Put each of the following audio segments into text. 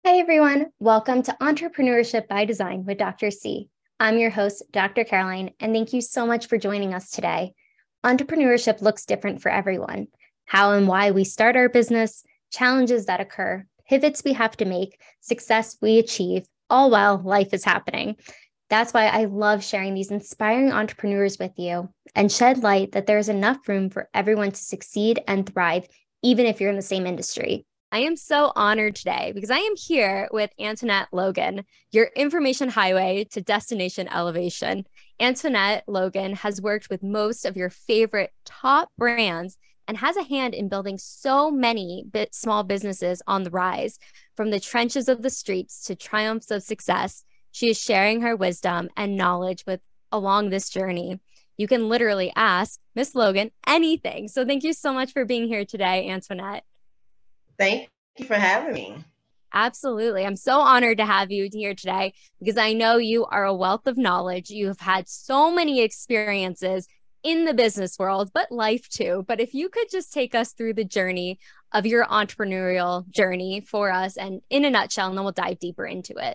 Hi, everyone. Welcome to Entrepreneurship by Design with Dr. C. I'm your host, Dr. Caroline, and thank you so much for joining us today. Entrepreneurship looks different for everyone. How and why we start our business, challenges that occur, pivots we have to make, success we achieve, all while life is happening. That's why I love sharing these inspiring entrepreneurs with you and shed light that there is enough room for everyone to succeed and thrive, even if you're in the same industry. I am so honored today because I am here with Antoinette Logan, your information highway to destination elevation. Antoinette Logan has worked with most of your favorite top brands and has a hand in building so many small businesses on the rise. From the trenches of the streets to triumphs of success, she is sharing her wisdom and knowledge with along this journey. You can literally ask Miss Logan anything. So thank you so much for being here today, Antoinette. Thank you for having me. Absolutely. I'm so honored to have you here today because I know you are a wealth of knowledge. You have had so many experiences in the business world, but life too. But if you could just take us through the journey of your entrepreneurial journey for us and in a nutshell, and then we'll dive deeper into it.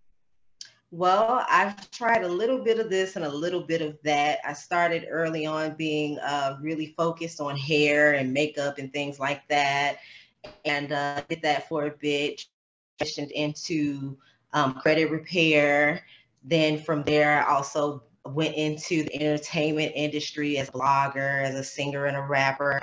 Well, I've tried a little bit of this and a little bit of that. I started early on being really focused on hair and makeup and things like that, and did that for a bit, transitioned into credit repair. Then from there, I also went into the entertainment industry as a blogger, as a singer and a rapper.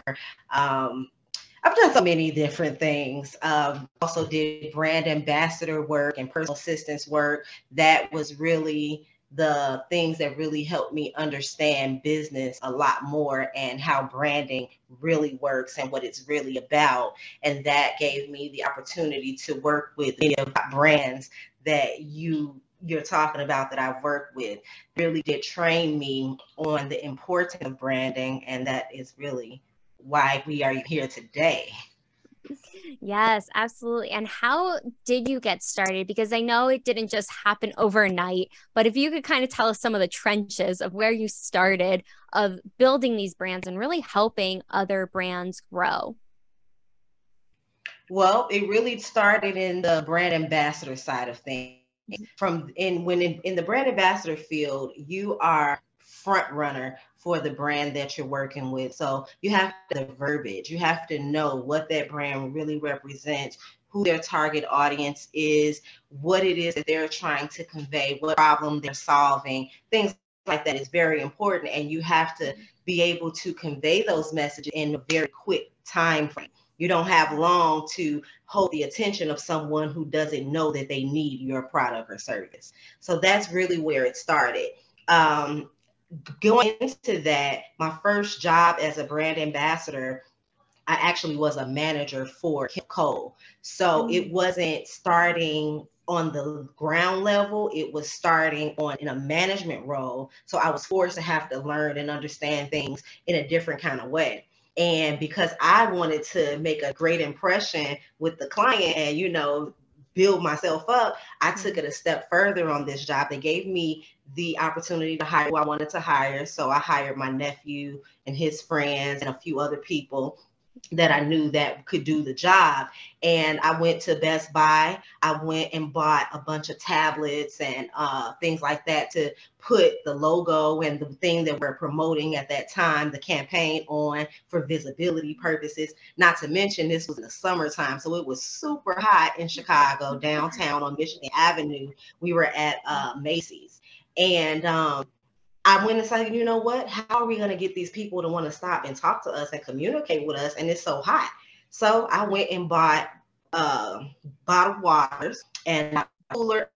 I've done so many different things. Also did brand ambassador work and personal assistance work. That was really the things that really helped me understand business a lot more and how branding really works and what it's really about. And that gave me the opportunity to work with many of the brands that you're talking about that I've worked with. Really did train me on the importance of branding, and that is really why we are here today. Yes, absolutely. And how did you get started? Because I know it didn't just happen overnight, but if you could kind of tell us some of the trenches of where you started of building these brands and really helping other brands grow. Well, it really started in the brand ambassador side of things. In the brand ambassador field, you are front runner for the brand that you're working with. So you have the verbiage, you have to know what that brand really represents, who their target audience is, what it is that they're trying to convey, what problem they're solving, things like that is very important. And you have to be able to convey those messages in a very quick time frame. You don't have long to hold the attention of someone who doesn't know that they need your product or service. So that's really where it started. Going into that, my first job as a brand ambassador, I actually was a manager for Kim Cole. So it wasn't starting on the ground level, it was starting on in a management role. So I was forced to have to learn and understand things in a different kind of way. And because I wanted to make a great impression with the client and, build myself up, I took it a step further on this job. They gave me the opportunity to hire who I wanted to hire. So I hired my nephew and his friends and a few other people that I knew that could do the job. And I went to Best Buy. I went and bought a bunch of tablets and things like that to put the logo and the thing that we're promoting at that time, the campaign, on for visibility purposes. Not to mention this was in the summertime, so it was super hot in Chicago, downtown on Michigan Avenue. We were at Macy's. And I went and said, you know what? How are we going to get these people to want to stop and talk to us and communicate with us? And it's so hot. So I went and bought bottled waters and a cooler.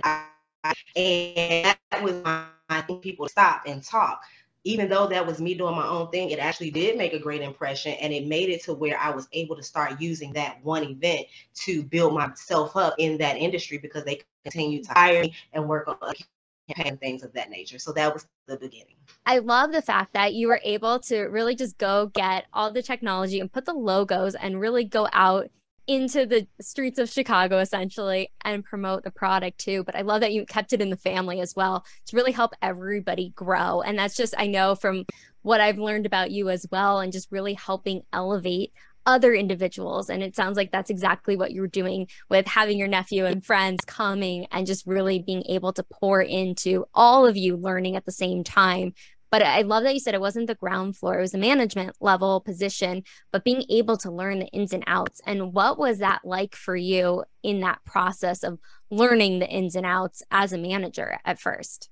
And that was my people to stop and talk. Even though that was me doing my own thing, it actually did make a great impression. And it made it to where I was able to start using that one event to build myself up in that industry because they continued to hire me and work on and things of that nature. So that was the beginning. I love the fact that you were able to really just go get all the technology and put the logos and really go out into the streets of Chicago essentially and promote the product too. But I love that you kept it in the family as well to really help everybody grow. And that's just, I know from what I've learned about you as well, and just really helping elevate other individuals. And it sounds like that's exactly what you're doing with having your nephew and friends coming and just really being able to pour into all of you learning at the same time. But I love that you said it wasn't the ground floor, it was a management level position, but being able to learn the ins and outs. And what was that like for you in that process of learning the ins and outs as a manager at first?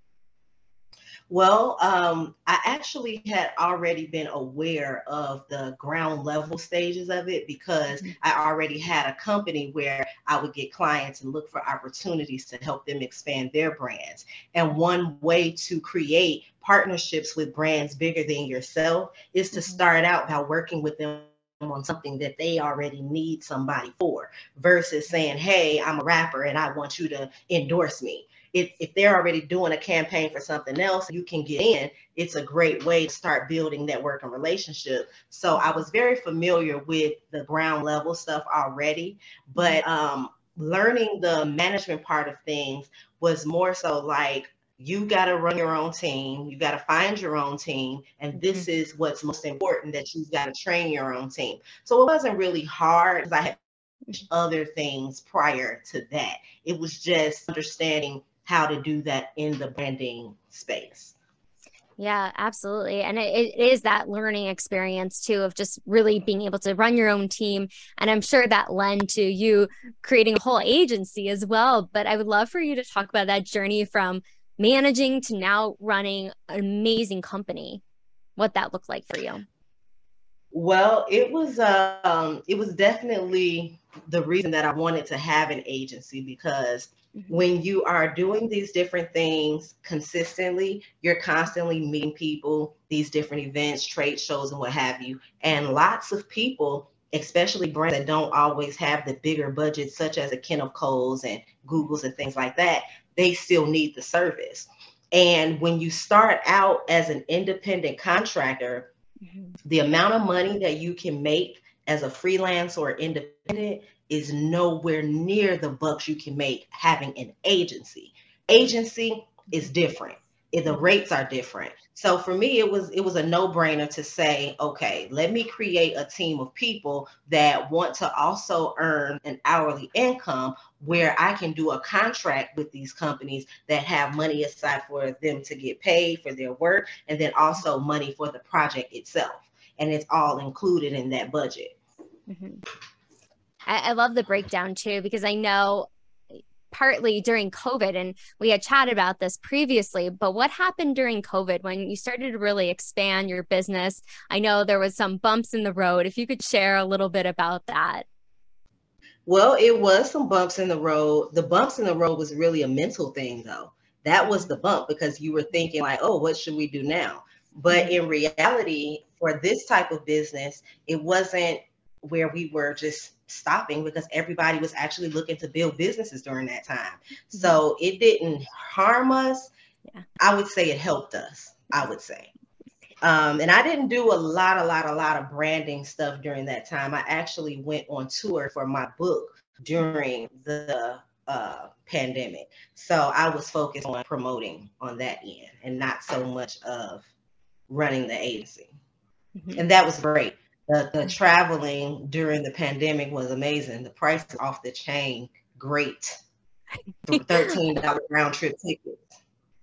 Well, I actually had already been aware of the ground level stages of it because I already had a company where I would get clients and look for opportunities to help them expand their brands. And one way to create partnerships with brands bigger than yourself is to start out by working with them on something that they already need somebody for versus saying, hey, I'm a rapper and I want you to endorse me. If they're already doing a campaign for something else, you can get in. It's a great way to start building that working relationship. So I was very familiar with the ground level stuff already, but learning the management part of things was more so like, you got to run your own team. You got to find your own team. And this is what's most important, that you've got to train your own team. So it wasn't really hard because I had other things prior to that. It was just understanding how to do that in the branding space. Yeah, absolutely. And it is that learning experience too of just really being able to run your own team. And I'm sure that led to you creating a whole agency as well. But I would love for you to talk about that journey from managing to now running an amazing company, what that looked like for you. Well, it was definitely the reason that I wanted to have an agency, because when you are doing these different things consistently, you're constantly meeting people, these different events, trade shows, and what have you. And lots of people, especially brands that don't always have the bigger budgets, such as a Kenneth Cole's and Google's and things like that, they still need the service. And when you start out as an independent contractor, the amount of money that you can make as a freelance or independent is nowhere near the bucks you can make having an agency. Agency is different. The rates are different. So for me, it was a no-brainer to say, okay, let me create a team of people that want to also earn an hourly income where I can do a contract with these companies that have money aside for them to get paid for their work, and then also money for the project itself. And it's all included in that budget. I love the breakdown too, because I know partly during COVID, and we had chatted about this previously, but what happened during COVID when you started to really expand your business? I know there was some bumps in the road. If you could share a little bit about that. Well, it was some bumps in the road. The bumps in the road was really a mental thing, though. That was the bump, because you were thinking like, oh, what should we do now? But in reality, for this type of business, it wasn't where we were just stopping, because everybody was actually looking to build businesses during that time. So it didn't harm us. I would say it helped us, I would say. And I didn't do a lot of branding stuff during that time. I actually went on tour for my book during the pandemic. So I was focused on promoting on that end and not so much of running the agency. And that was great. The traveling during the pandemic was amazing. The price is off the chain. Great. $13 round trip tickets.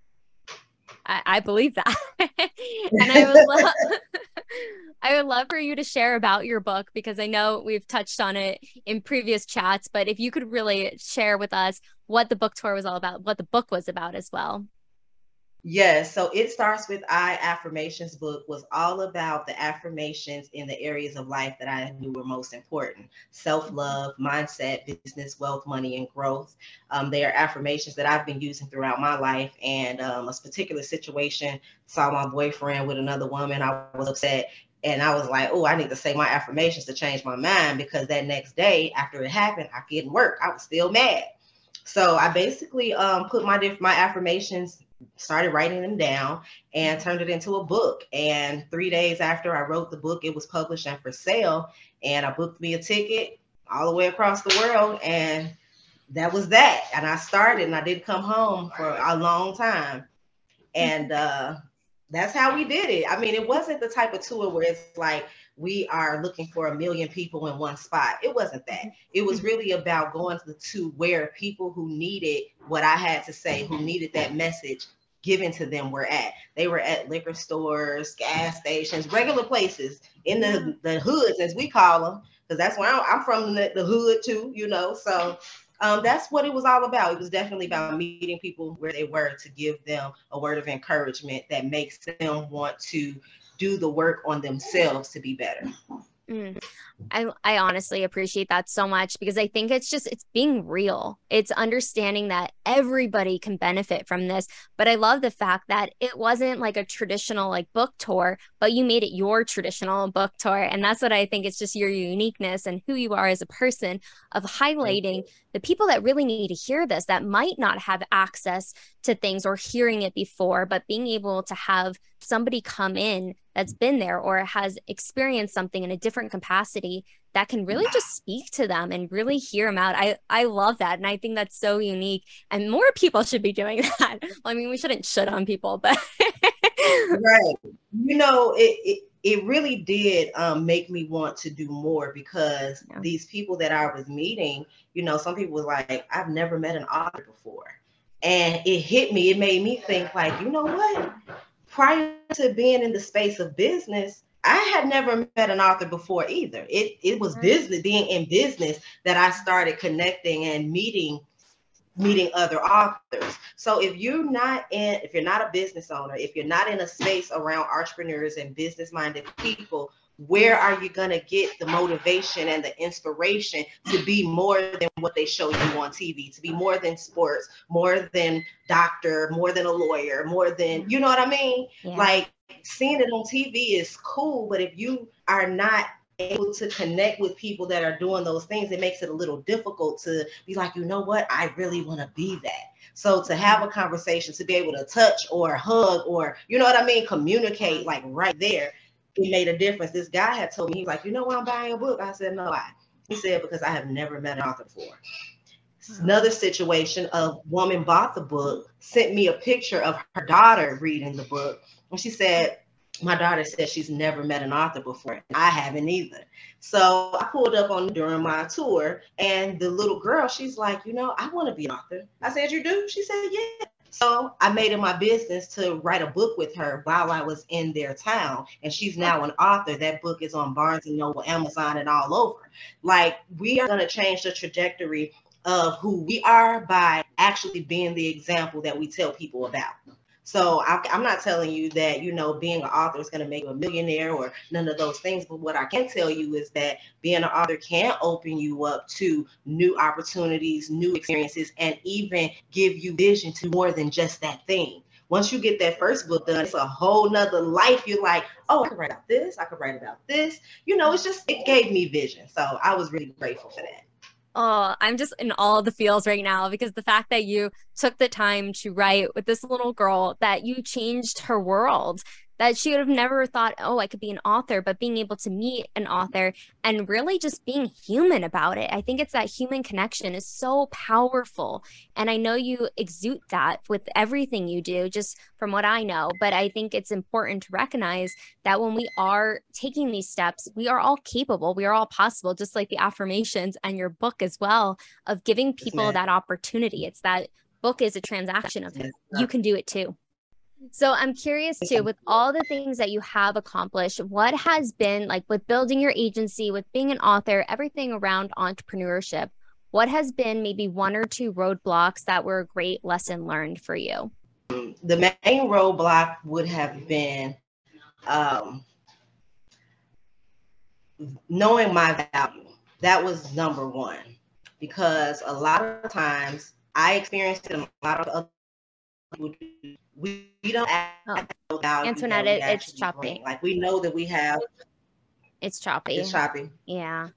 I believe that. And I would love for you to share about your book, because I know we've touched on it in previous chats, but if you could really share with us what the book tour was all about, what the book was about as well. Yes, so It Starts With I Affirmations book was all about the affirmations in the areas of life that I knew were most important: self-love, mindset, business, wealth, money, and growth. They are affirmations that I've been using throughout my life. And a particular situation, saw my boyfriend with another woman. I was upset. And I was like, oh, I need to say my affirmations to change my mind, because that next day after it happened, I couldn't work. I was still mad. So I basically put my affirmations, started writing them down, and turned it into a book. And 3 days after I wrote the book, it was published and for sale. And I booked me a ticket all the way across the world. And that was that. And I started, and I didn't come home for a long time. And that's how we did it. I mean, it wasn't the type of tour where it's like we are looking for 1 million people in one spot. It wasn't that. It was really about going to where people who needed what I had to say, who needed that message given to them were at. They were at liquor stores, gas stations, regular places in the hoods, as we call them, because that's where I'm from, the hood too, you know. So that's what it was all about. It was definitely about meeting people where they were to give them a word of encouragement that makes them want to do the work on themselves to be better. I honestly appreciate that so much, because I think it's being real. It's understanding that everybody can benefit from this. But I love the fact that it wasn't like a traditional like book tour, but you made it your traditional book tour. And that's what I think, it's just your uniqueness and who you are as a person, of highlighting the people that really need to hear this, that might not have access to things or hearing it before, but being able to have somebody come in that's been there or has experienced something in a different capacity that can really just speak to them and really hear them out. I love that. And I think that's so unique, and more people should be doing that. I mean, we shouldn't shit on people, but right. You know, it really did make me want to do more, because these people that I was meeting, you know, some people was like, I've never met an author before. And it hit me. It made me think like, you know what? Prior to being in the space of business, I had never met an author before either. It was business, being in business, that I started connecting and meeting other authors. So if you're not a business owner, if you're not in a space around entrepreneurs and business-minded people, where are you going to get the motivation and the inspiration to be more than what they show you on TV, to be more than sports, more than doctor, more than a lawyer, more than, you know what I mean? Yeah. Like, seeing it on TV is cool, but if you are not able to connect with people that are doing those things, it makes it a little difficult to be like, you know what, I really want to be that. So to have a conversation, to be able to touch or hug or, you know what I mean, communicate like right there, it made a difference. This guy had told me, he was like, you know why I'm buying a book? I said, no, why? He said, because I have never met an author before. Another situation, a woman bought the book, sent me a picture of her daughter reading the book. And she said, my daughter said she's never met an author before. I haven't either. So I pulled up during my tour, and the little girl, she's like, you know, I want to be an author. I said, you do? She said, yeah. So I made it my business to write a book with her while I was in their town. And she's now an author. That book is on Barnes & Noble, Amazon, and all over. Like, we are going to change the trajectory of who we are by actually being the example that we tell people about. So I'm not telling you that, you know, being an author is going to make you a millionaire or none of those things. But what I can tell you is that being an author can open you up to new opportunities, new experiences, and even give you vision to more than just that thing. Once you get that first book done, it's a whole nother life. You're like, oh, I could write about this. I could write about this. You know, it gave me vision. So I was really grateful for that. Oh, I'm just in all the feels right now, because the fact that you took the time to write with this little girl, that you changed her world, that she would have never thought, oh, I could be an author, but being able to meet an author and really just being human about it. I think it's that human connection is so powerful. And I know you exude that with everything you do, just from what I know. But I think it's important to recognize that when we are taking these steps, we are all capable, we are all possible, just like the affirmations and your book as well, of giving people that opportunity. It's that book is a transaction of you can do it too. So I'm curious too, with all the things that you have accomplished, what has been like with building your agency, with being an author, everything around entrepreneurship, what has been maybe one or two roadblocks that were a great lesson learned for you? The main roadblock would have been knowing my value. That was number one, because a lot of times I experienced it, and a lot of other people do. We don't act about Antoinette, it's choppy. Bring. Like, we know that we have. It's choppy. It's choppy. Yeah.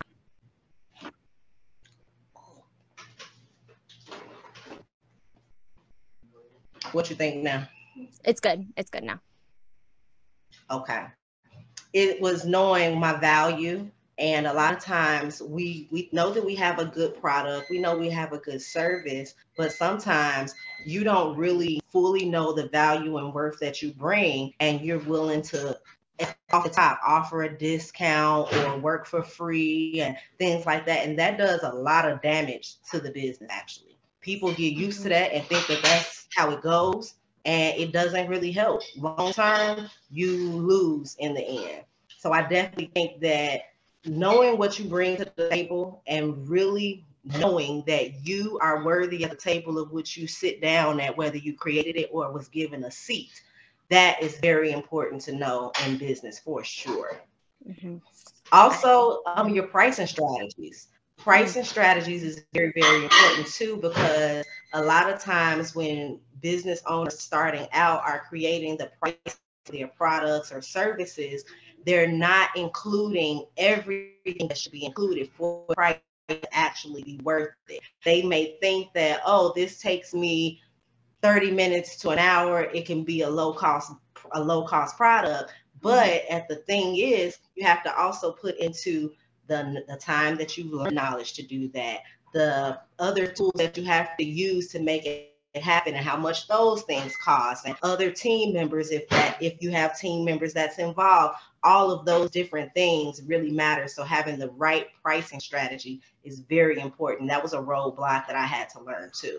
What you think now? It's good. It's good now. Okay. It was knowing my value. And a lot of times we know that we have a good product, we know we have a good service, but sometimes you don't really fully know the value and worth that you bring, and you're willing to off the top offer a discount or work for free and things like that. And that does a lot of damage to the business, actually. People get used to that and think that that's how it goes. And it doesn't really help. Long term, you lose in the end. So I definitely think that knowing what you bring to the table and really knowing that you are worthy of the table of which you sit down at, whether you created it or was given a seat, that is very important to know in business for sure. Mm-hmm. Also, your pricing strategies. Pricing strategies is very, very important too, because a lot of times when business owners starting out are creating the price for their products or services, they're not including everything that should be included for the price to actually be worth it. They may think that, oh, this takes me 30 minutes to an hour. It can be a low cost product. But the thing is, you have to also put into the time that you learn knowledge to do that, the other tools that you have to use to make it happen, and how much those things cost, and other team members, if you have team members that's involved. All of those different things really matter. So having the right pricing strategy is very important. That was a roadblock that I had to learn too.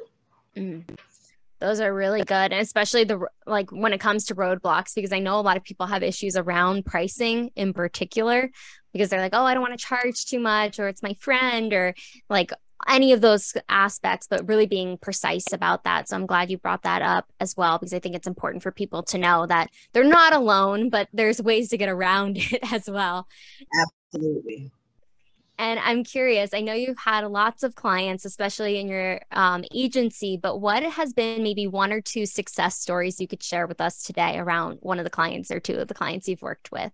Those are really good, and especially when it comes to roadblocks, because I know a lot of people have issues around pricing in particular, because they're like, oh, I don't want to charge too much, or it's my friend, or like any of those aspects, but really being precise about that. So I'm glad you brought that up as well, because I think it's important for people to know that they're not alone, but there's ways to get around it as well. Absolutely. And I'm curious, I know you've had lots of clients, especially in your agency, but what has been maybe one or two success stories you could share with us today around one of the clients or two of the clients you've worked with?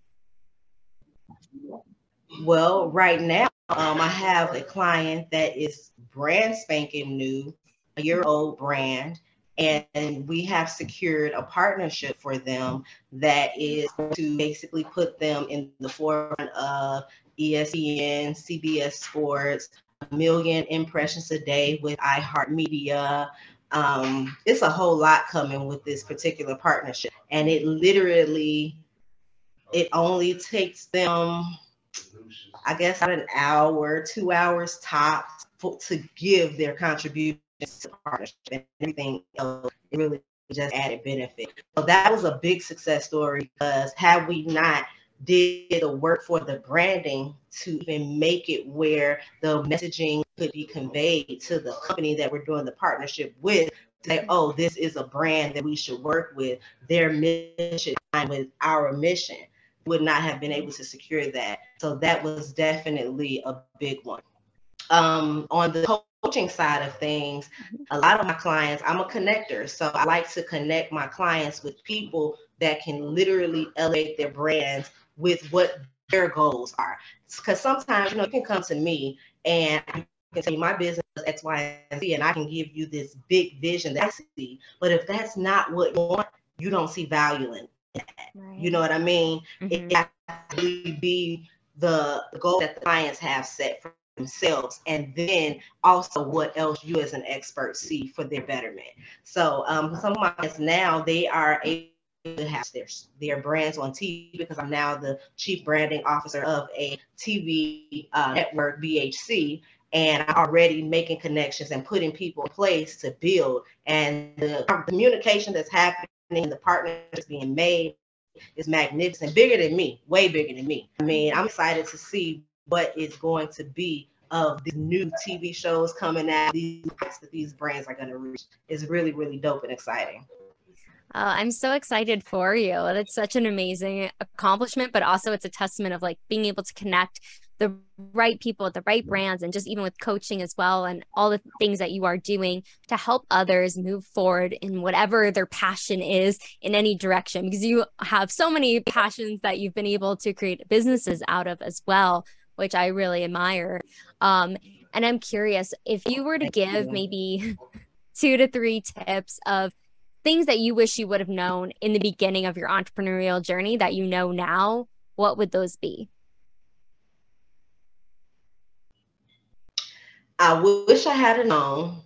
Well, right now, I have a client that is brand spanking new, a year-old brand, and we have secured a partnership for them that is to basically put them in the forefront of ESPN, CBS Sports, 1 million impressions a day with iHeartMedia. It's a whole lot coming with this particular partnership, and it only takes them, I guess, about an hour, 2 hours tops to give their contributions to the partnership, and everything else, it really just added benefit. So that was a big success story, because had we not did the work for the branding to even make it where the messaging could be conveyed to the company that we're doing the partnership with, say, oh, this is a brand that we should work with, their mission with our mission, would not have been able to secure that. So that was definitely a big one. On the coaching side of things, a lot of my clients, I'm a connector. So I like to connect my clients with people that can literally elevate their brands with what their goals are. Because sometimes, you can come to me and you can say my business is X, Y, and Z, and I can give you this big vision that I see. But if that's not what you want, you don't see value in that. Right. You know what I mean? Mm-hmm. It has to be the goal that the clients have set for themselves, and then also what else you as an expert see for their betterment. So some of my clients now, they are able to have their brands on TV, because I'm now the chief branding officer of a TV network, BHC, and I'm already making connections and putting people in place to build. And the communication that's happening, the partnerships being made, is magnificent, bigger than me, way bigger than me. I mean, I'm excited to see what is going to be of the new TV shows coming out, that these brands are going to reach. Is really, really dope and exciting. I'm so excited for you. That's such an amazing accomplishment, but also it's a testament of being able to connect the right people with the right brands, and just even with coaching as well, and all the things that you are doing to help others move forward in whatever their passion is in any direction, because you have so many passions that you've been able to create businesses out of as well, which I really admire. And I'm curious, if you were to give maybe 2 to 3 tips of things that you wish you would have known in the beginning of your entrepreneurial journey that you know now, what would those be? I wish I had known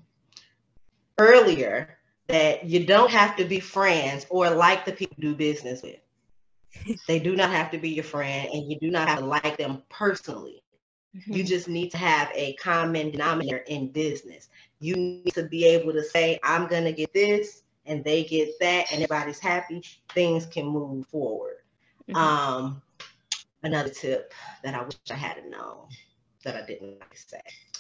earlier that you don't have to be friends or like the people you do business with. They do not have to be your friend, and you do not have to like them personally. Mm-hmm. You just need to have a common denominator in business. You need to be able to say, I'm going to get this, and they get that, and everybody's happy. Things can move forward. Mm-hmm. Another tip that I wish I had known that I didn't say.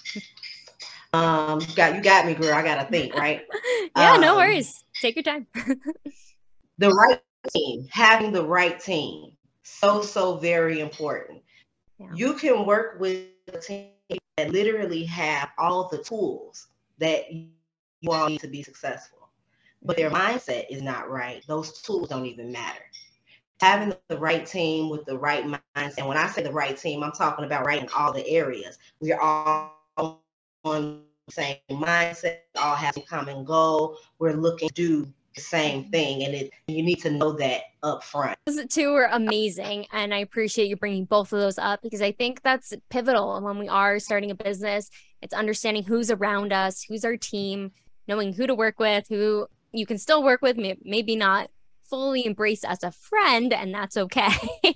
You got me, girl. I got to think, right? Yeah, no worries. Take your time. The right team, having the right team, so very important. Yeah. You can work with a team that literally have all the tools that you all need to be successful, but their mindset is not right. Those tools don't even matter. Having the right team with the right mindset, and when I say the right team, I'm talking about right in all the areas. We're all on the same mindset, all have a common goal. We're looking to do the same thing, and you need to know that up front. Those two are amazing, and I appreciate you bringing both of those up, because I think that's pivotal when we are starting a business. It's understanding who's around us, who's our team, knowing who to work with, who you can still work with, maybe not fully embrace as a friend, and that's okay.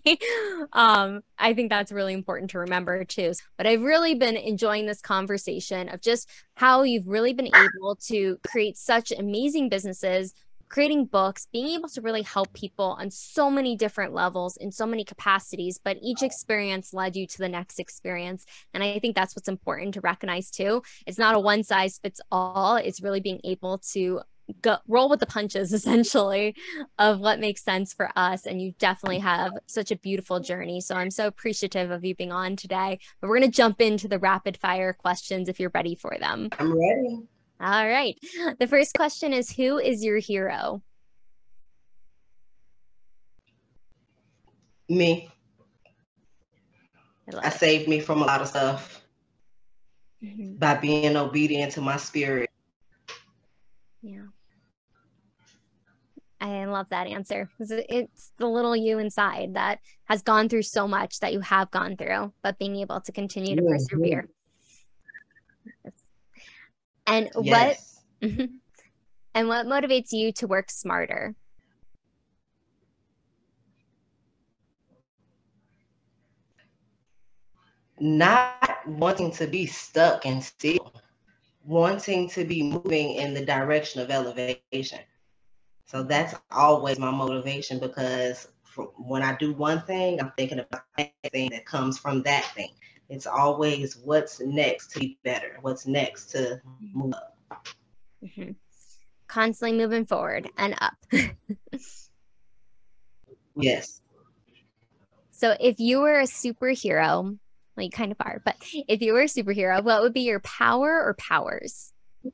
I think that's really important to remember too. But I've really been enjoying this conversation of just how you've really been able to create such amazing businesses, creating books, being able to really help people on so many different levels in so many capacities, but each experience led you to the next experience. And I think that's what's important to recognize too. It's not a one size fits all. It's really being able to roll with the punches, essentially, of what makes sense for us. And you definitely have such a beautiful journey. So I'm so appreciative of you being on today. But we're going to jump into the rapid fire questions if you're ready for them. I'm ready. All right. The first question is, who is your hero? Me. I saved me from a lot of stuff by being obedient to my spirit. Yeah. I love that answer. It's the little you inside that has gone through so much that you have gone through, but being able to continue to persevere. And yes. what motivates you to work smarter? Not wanting to be stuck and still, wanting to be moving in the direction of elevation. So that's always my motivation, because when I do one thing, I'm thinking about the thing that comes from that thing. It's always what's next to be better, what's next to move up. Mm-hmm. Constantly moving forward and up. Yes. So if you were a superhero, well, you kind of are, but if you were a superhero, what would be your power or powers?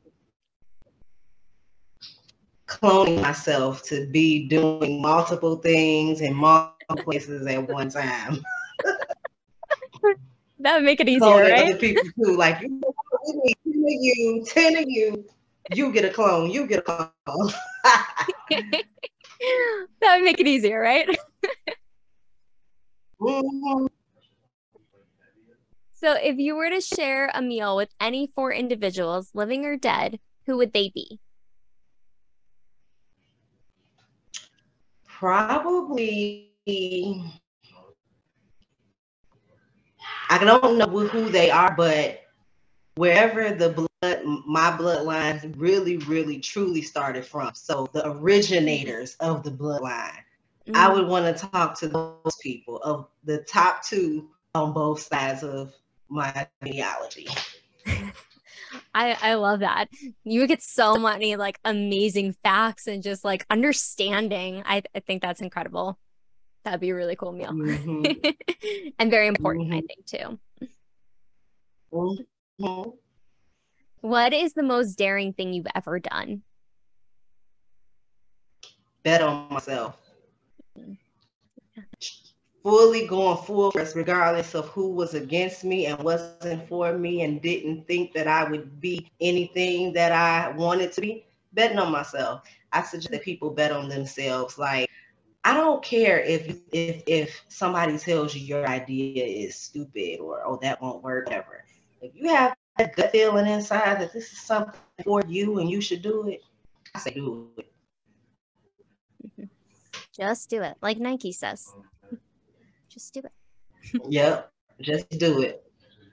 Cloning myself to be doing multiple things in multiple places at one time. That would make it easier, right? Other people too, like, we need 10 of you, you get a clone, you get a clone. That would make it easier, right? Mm-hmm. So if you were to share a meal with any 4 individuals, living or dead, who would they be? Probably, I don't know who they are, but wherever my bloodline really truly started from. So the originators of the bloodline, I would want to talk to those people, of the top 2 on both sides of my genealogy. I love that. You would get so many like amazing facts and just like understanding. I think that's incredible. That'd be a really cool meal. Mm-hmm. And very important, mm-hmm. I think, too. Mm-hmm. What is the most daring thing you've ever done? Bet on myself. Mm-hmm. Fully going full force, regardless of who was against me and wasn't for me and didn't think that I would be anything that I wanted to be. Betting on myself. I suggest that people bet on themselves. Like, I don't care if somebody tells you your idea is stupid or, oh, that won't work, whatever. If you have that gut feeling inside that this is something for you and you should do it, I say do it. Just do it. Like Nike says, just do it. Yep. Just do it.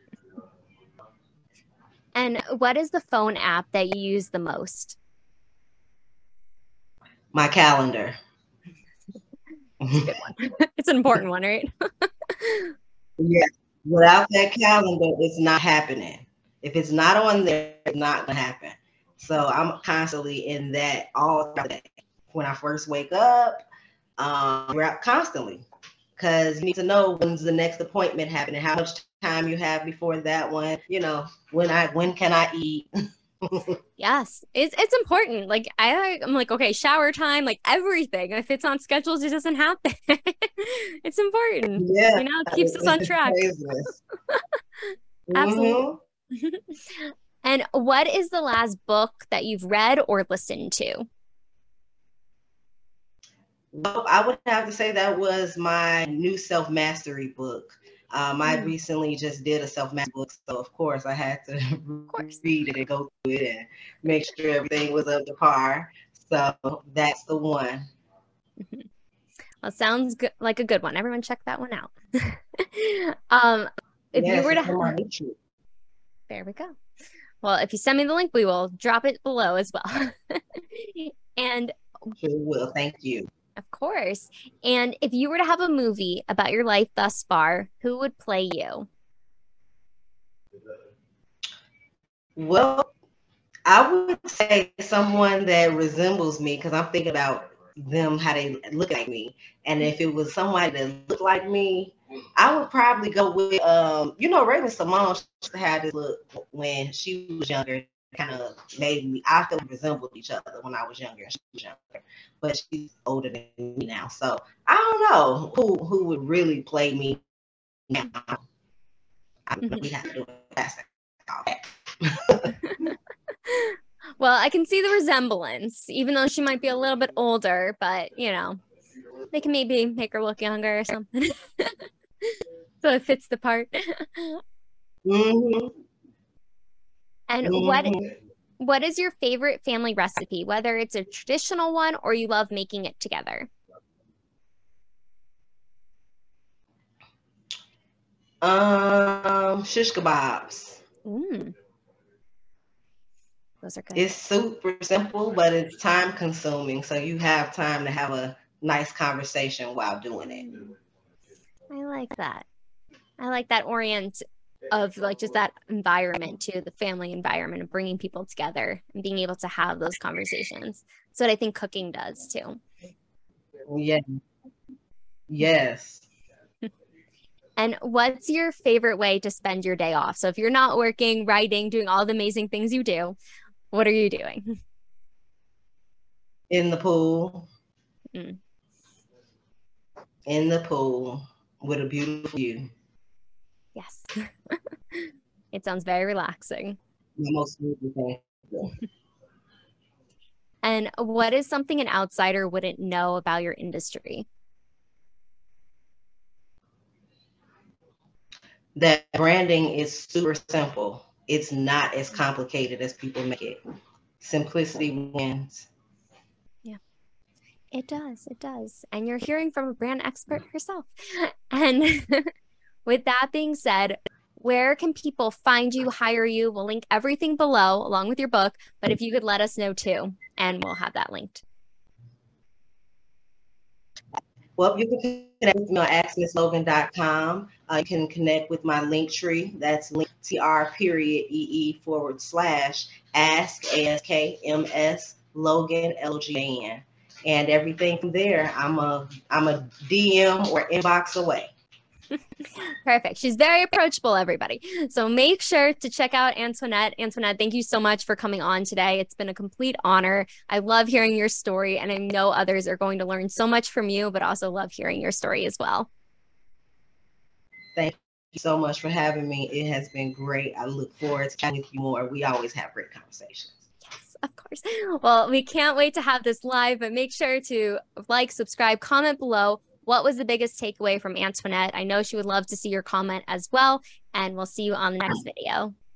And what is the phone app that you use the most? My calendar. It's a good one. It's an important one, right? Yeah. Without that calendar, it's not happening. If it's not on there, it's not gonna happen. So I'm constantly in that all day. When I first wake up, we're out constantly because you need to know when's the next appointment happening, how much time you have before that one. You know, when can I eat? Yes, it's important. Like I'm like, okay, shower time, like everything. If it's on schedules, it doesn't happen. It's important. Yeah, It keeps us on track. Absolutely. And what is the last book that you've read or listened to? Well, I would have to say that was my new self-mastery book. I recently just did a self-mastery book, so of course I had to read it and go through it and make sure everything was up to par. So that's the one. Well, sounds good, like a good one. Everyone check that one out. If Yes, you were to, there we go. Well, if you send me the link, we will drop it below as well. And sure will. Thank you. Of course. And if you were to have a movie about your life thus far, who would play you? Well, I would say someone that resembles me because I'm thinking about them, how they look like me. And if it was somebody that looked like me, I would probably go with, Raven-Symoné had this look when she was younger, kind of made me, I feel we resembled each other when I was younger and she was younger, but she's older than me now. So I don't know who would really play me now. We have to do it fast. Well, I can see the resemblance, even though she might be a little bit older, but they can maybe make her look younger or something. So it fits the part. Mm-hmm. And what is your favorite family recipe, whether it's a traditional one or you love making it together? Shish kebabs. Those are good. It's super simple, but it's time consuming. So you have time to have a nice conversation while doing it. I like that. I like that orient of like just that environment to the family environment of bringing people together and being able to have those conversations. So what I think cooking does too. Yeah. Yes. And what's your favorite way to spend your day off? So if you're not working, writing, doing all the amazing things you do, what are you doing? In the pool. In the pool with a beautiful view. Yes. It sounds very relaxing. The most beautiful thing. And what is something an outsider wouldn't know about your industry? That branding is super simple. It's not as complicated as people make it. Simplicity wins. Yeah, it does. It does. And you're hearing from a brand expert herself. And with that being said, where can people find you, hire you? We'll link everything below along with your book, but if you could let us know too, and we'll have that linked. Well, you can connect with me on askmisslogan.com. You can connect with my link tree. That's linktr.ee/ask ASKMS Logan LGN. And everything from there, I'm a DM or inbox away. Perfect. She's very approachable, everybody. So make sure to check out Antoinette. Antoinette, thank you so much for coming on today. It's been a complete honor. I love hearing your story, and I know others are going to learn so much from you, but also love hearing your story as well. Thank you so much for having me. It has been great. I look forward to chatting with you more. We always have great conversations. Yes, of course. Well, we can't wait to have this live, but make sure to like, subscribe, comment below. What was the biggest takeaway from Antoinette? I know she would love to see your comment as well, and we'll see you on the next video.